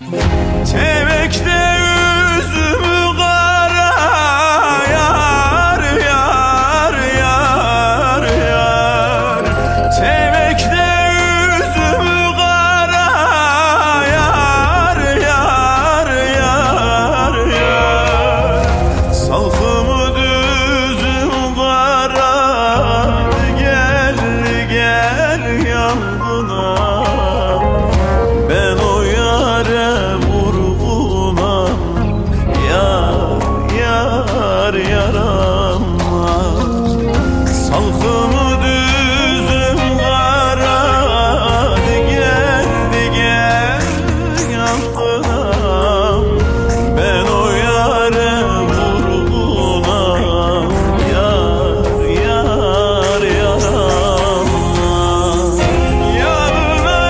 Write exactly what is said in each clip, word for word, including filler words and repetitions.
Tevekte üzümü kara yar yar yar yar. Tevekte üzümü kara yar yar yar yar. Salkımı düzüm kara gel gel yanına. Ben o yare vurgunam yar yar yaranma. Salkımı düzüm kara geldi gel yanına. Ben o yare vurgunam yar yar yaranma. Yanına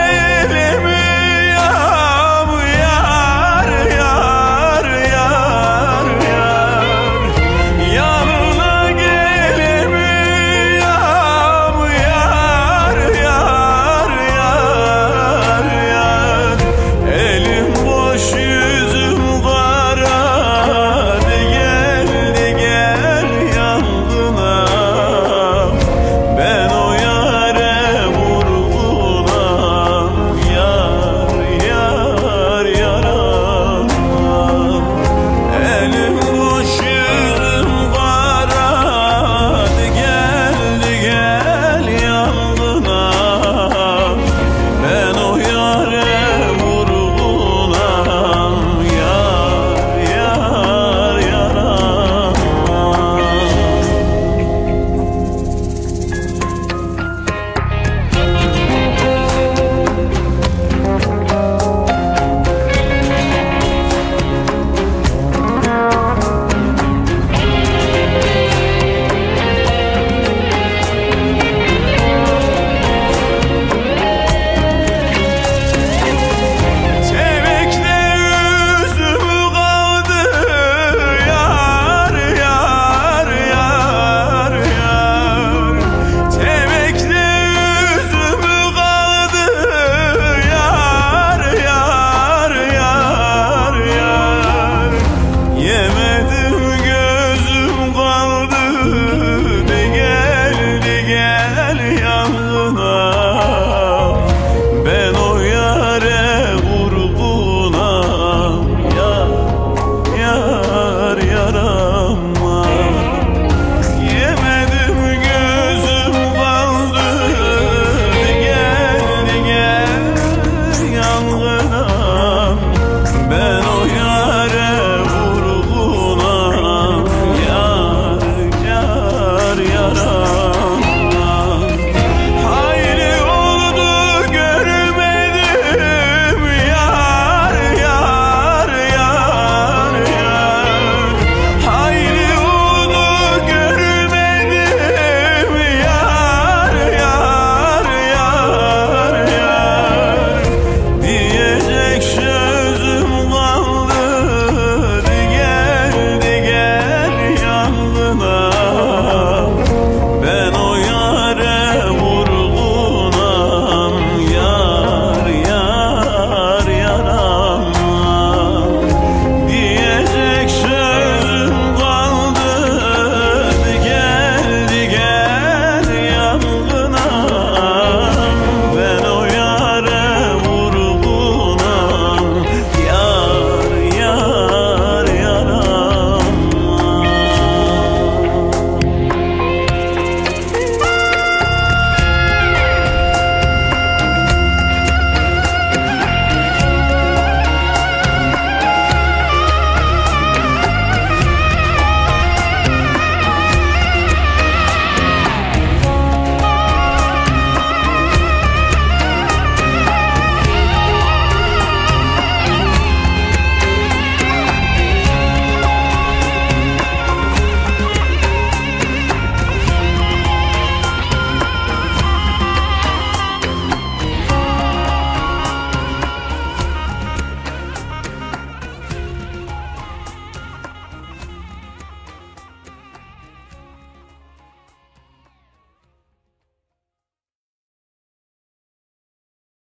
gelemiyorum yar yar yar yar. Yanına gelemiyorum yar yar yar yar. Elim boş yüzüm kara geldi gel yanına. Ben o yare vurgunam yar yar yaranma. Elim boş yüzüm kara geldi gel yanına. Ben o yare vurgunam yar yar yaranma. Tevekte üzümü kaldı yar yar yar yar. Tevekte üzümü kaldı yar yar yar yar. Yemedim gözüm kaldı de geldi gel yanına. Ben o yare vurgunam yar yar yaranma. Yemedim gözüm kaldı de geldi gel yanına. Ben o